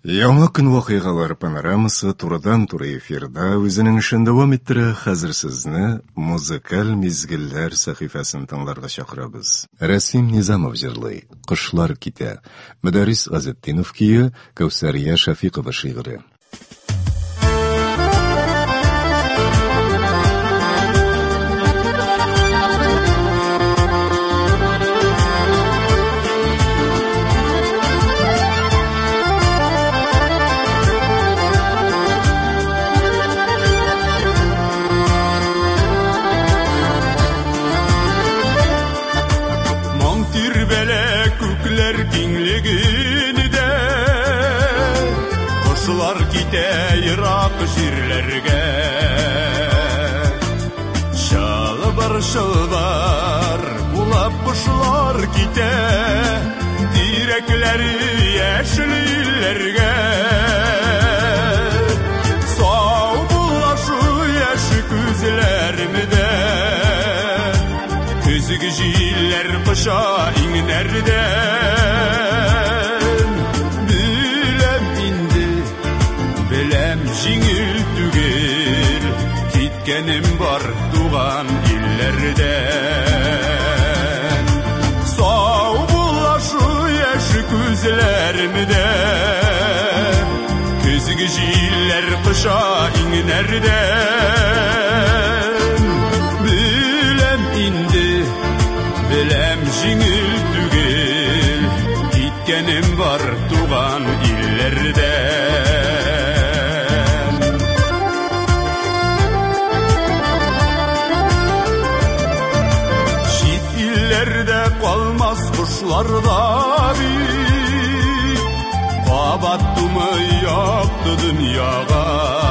Яңа көн вакыйгалар панорамасы турыдан-туры эфирда үзенең эшен дәвам иттерә. Хәзер сезне музыкаль мизгелләр сәхифәсен тыңларга чакырабыз. Рәсим Низамов җырлый, Кышлар китә. Мөдәррис Газетдинов кие, Кәүсәрия Шафикова шигыре. Җирләргә шалбар булып кошлар китә, тирәкләре яшел илләргә. Сау булашу яшь күзләремдә, көзге җилләр кыша иңнәрдә. Җиңел түгел, киткәнем бар туган илләрдән. Сау булашу яшь күзләремдә, көзге җилләр кыша иңнәрдән. Беләм инде, беләм җиңел түгел, киткәнем бар туган илләрдән. Калмас кушларда бик, кабаттымы якты дөньяга.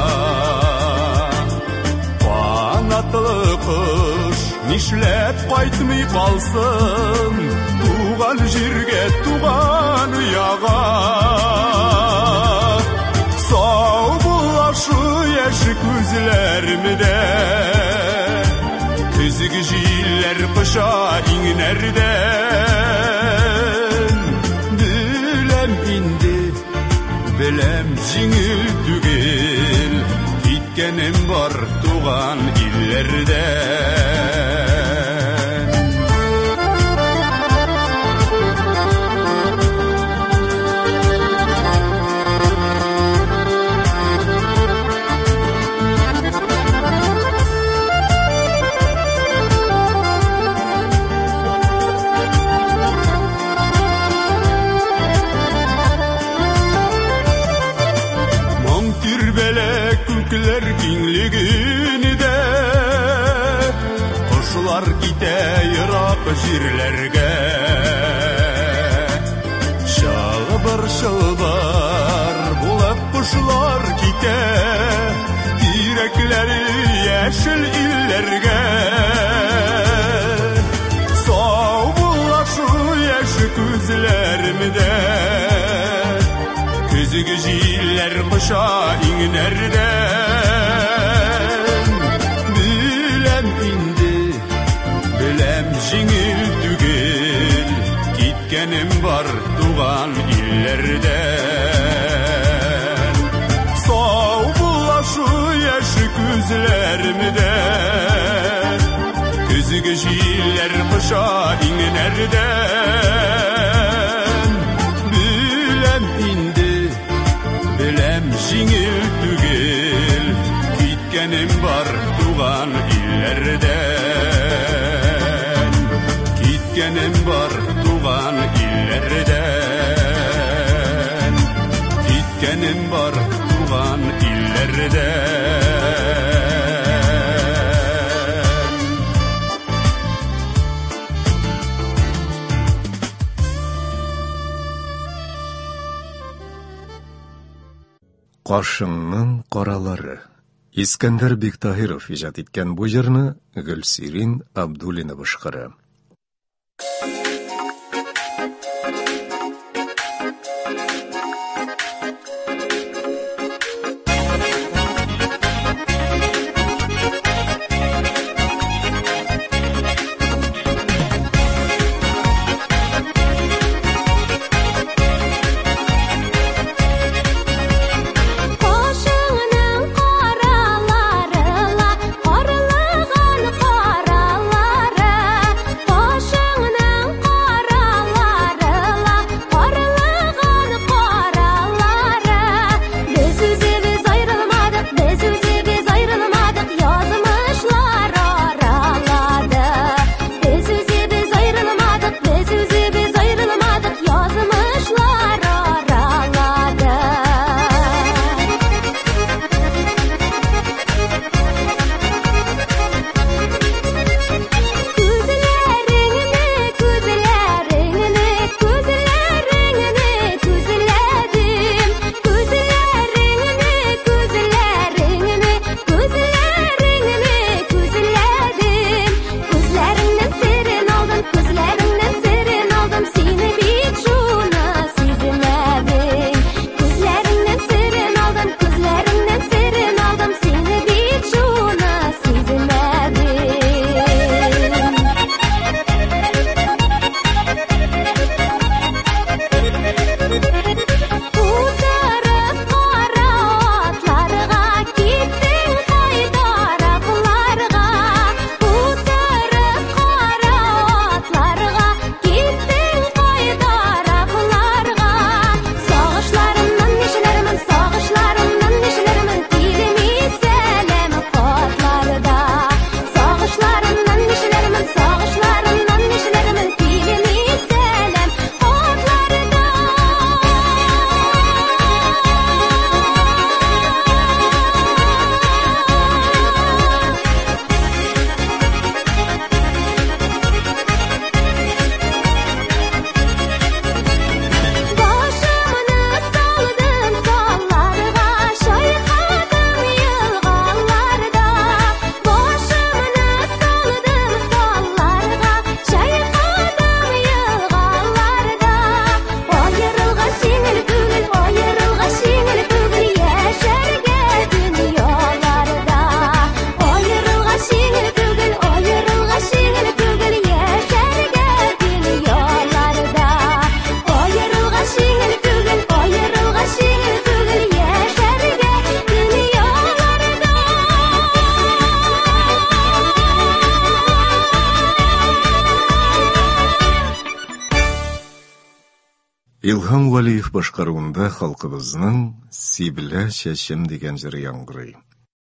Канатлы кош нишләп кайтмый калсын, туган җиргә, туган уяга. Сау булашу яшь күзләремдә, көзге җилләр кыша иңнәрдән. Беләм инде, беләм җиңел түгел, киткәнем бар туган илләрдән. Күкләр киңлегендә кошлар китә ерак җирләргә. Шалбар булып кошлар китә, тирәкләре яшел илләргә. Сау булашу яшь күзләремдә, көзге җилләр кыша иңнәрдән. Беләм инде, беләм җиңел түгел, киткәнем бар туган илләрдән. Сау булашу яшь күзләремдә, көзге җилләр кыша иңнәрдән. Беләм инде, беләм җиңел түгел, киткәнем бар туган илләрдән. Киткәнем бар туган илләрдән. Киткәнем бар туган илләрдән. Кашыңның каралары. Искәндәр Биктаһиров иҗат иткән бу җырны Гөлсирин Абдуллина башкара. Илһам Валиев башкаруында халкыбызның "Сибилә чәчем" дигән җыры яңгырый.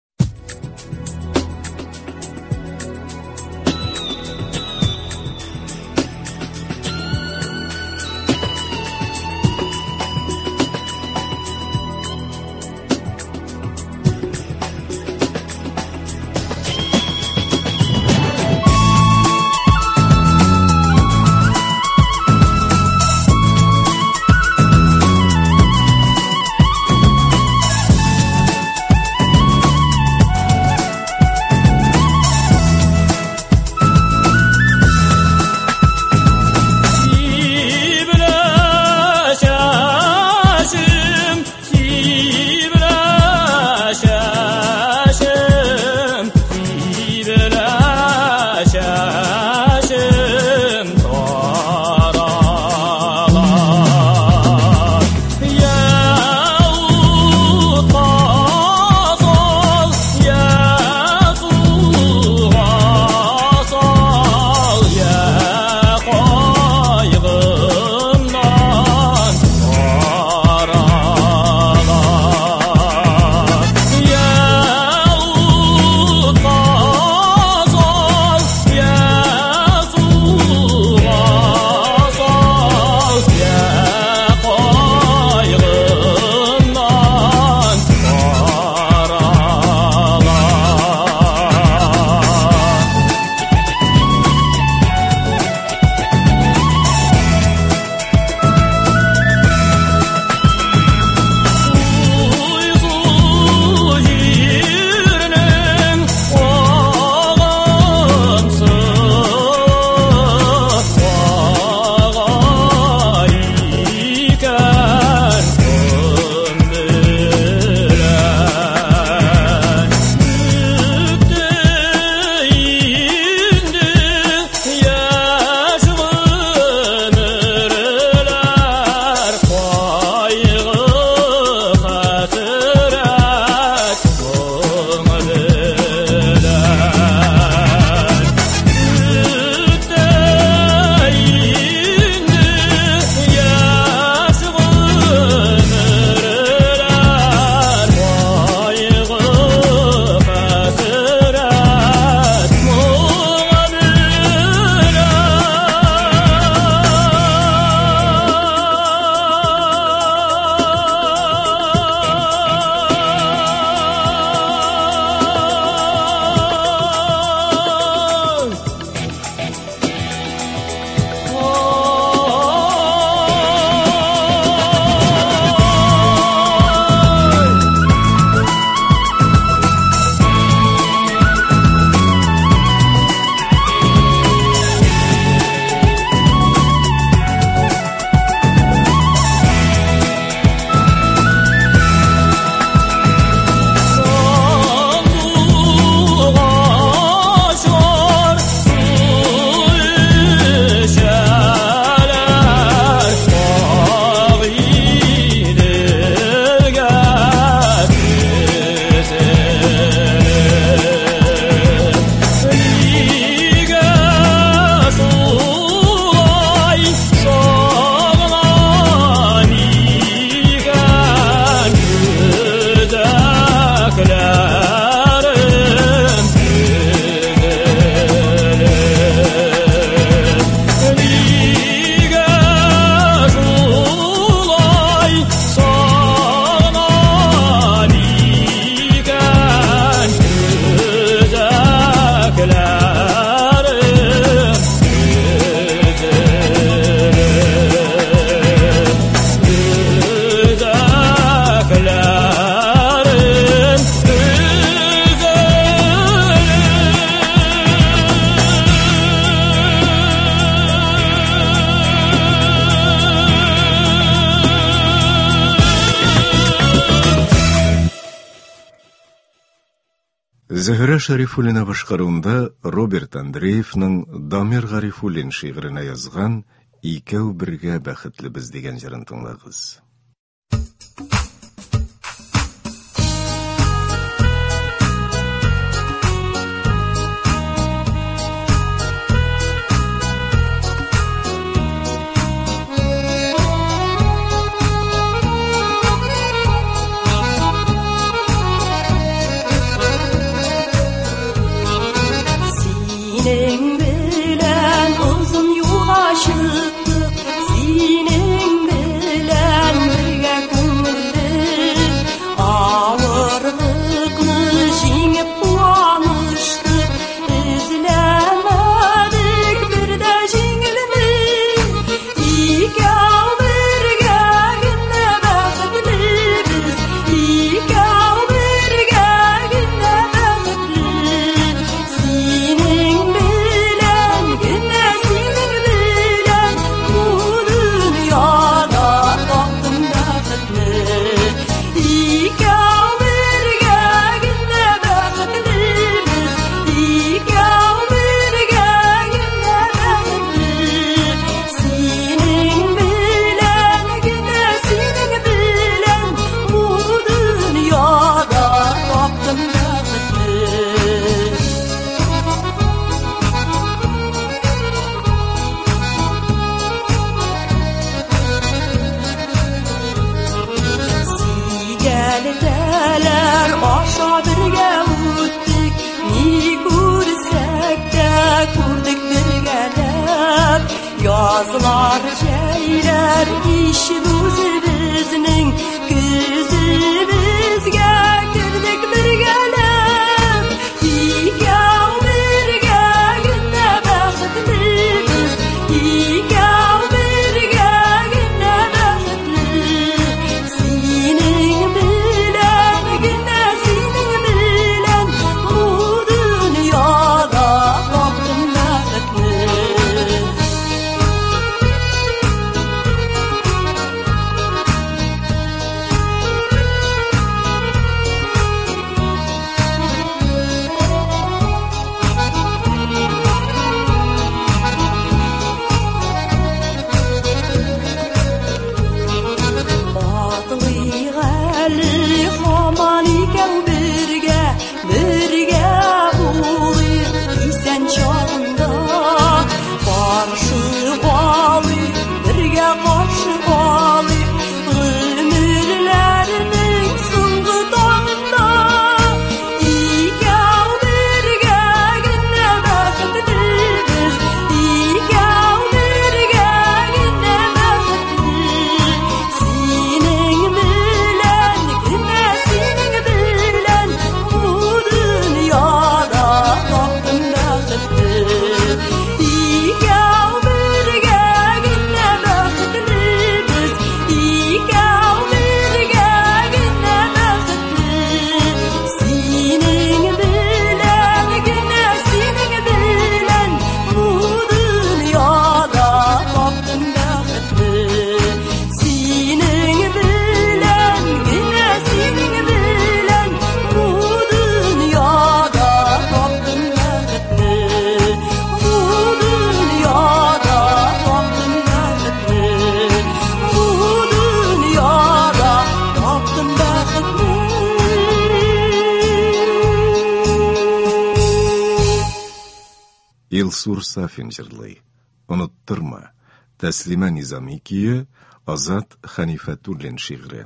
Зөһрә Шәрифуллина башкаруында Роберт Андреевның Дамир Гарифуллин шигырына язган «Икәү бергә бәхетлебез» дигән җырын тыңлагыз. geldeler aşağı birge uttik ni kursek de kurduk birgelep yazlar şeyler işimiz bizning gözümüzge kirdik birgelep ikav birge günne baxtlibiz ikav birge günne baxtli sening bilan günne sening bilan bu dunyoda topdim baxtli Илсур Сафин жырлый. Unuttırma. Təslimə Nizamikiyə, Azad Xanifətullin şiiri.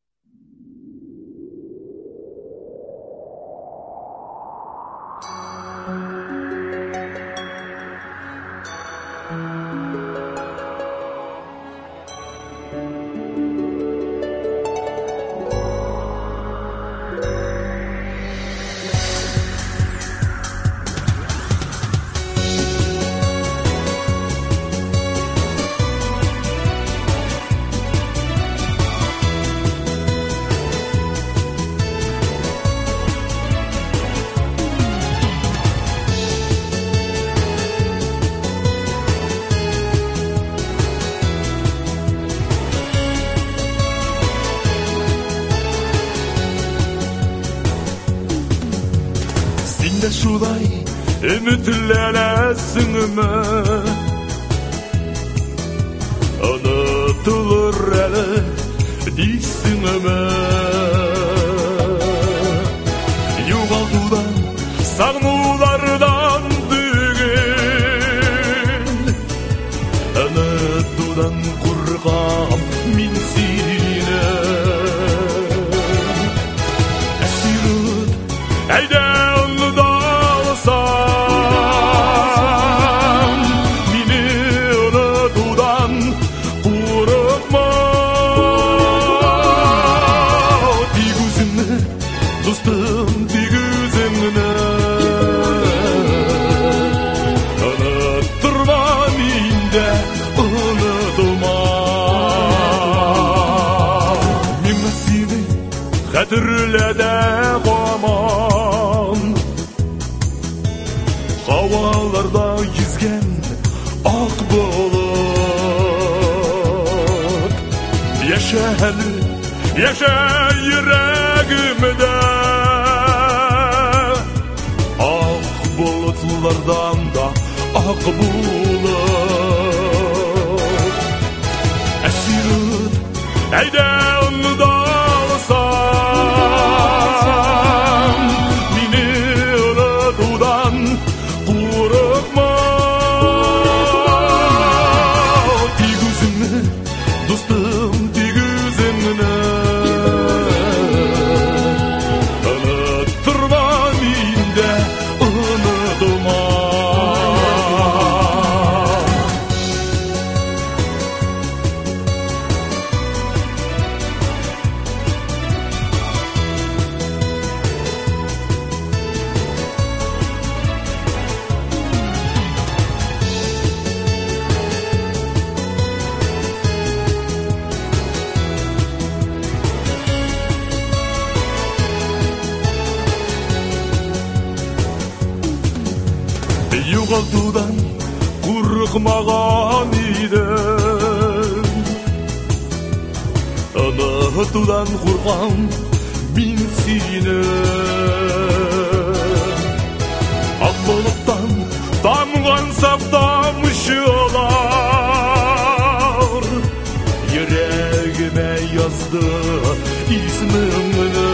Şulay ümitlenesinme unutulur ele disinme yuvaldudan sağnulardan düğün unuttudan kurgam min sine esirut eyde Hatırlada aman havalarda yüzgen ak bulut yaşa yüreğimde ak bulutlardan da ak bulut esirut eyde onu da Жоғалтудан қорықмаған едім. Ұнатудан қорқам мен сені. Ақ бұлттан тамған саптамшылар жүрегіме yazdı ismini.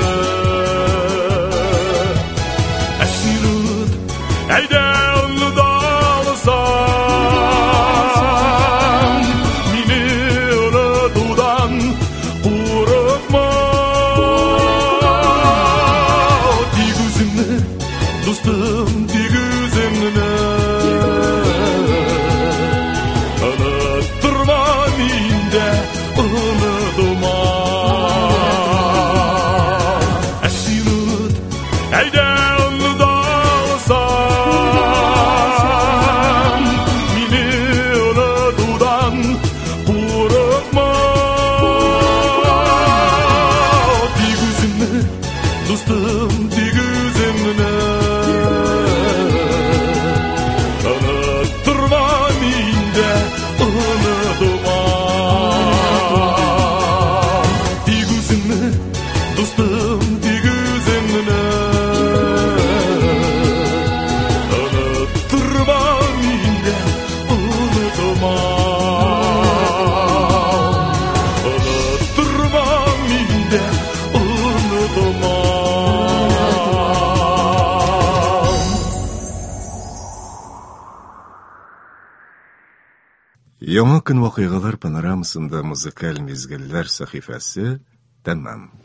Әшірут әйде ұлыдалысам, мені ұнатудан қорықма. Тек өзіңні, достым, тек өзіңні. Ұнаттырма менде ұнатума. Әшірут әйде ұлыдалысам, мені ұнатудан қорықма. Тек өзіңні, достым, тек өзіңні. Ұнаттырма менде ұнатума. Тек өзіңні, достым, тек өзіңні. Ұнаттырма менде ұнатума. Ұнаттырма менде ұнатума. Яңа көн вакыйгалар панорамасында музыкаль мизгелләр сәхифәсе тәмам.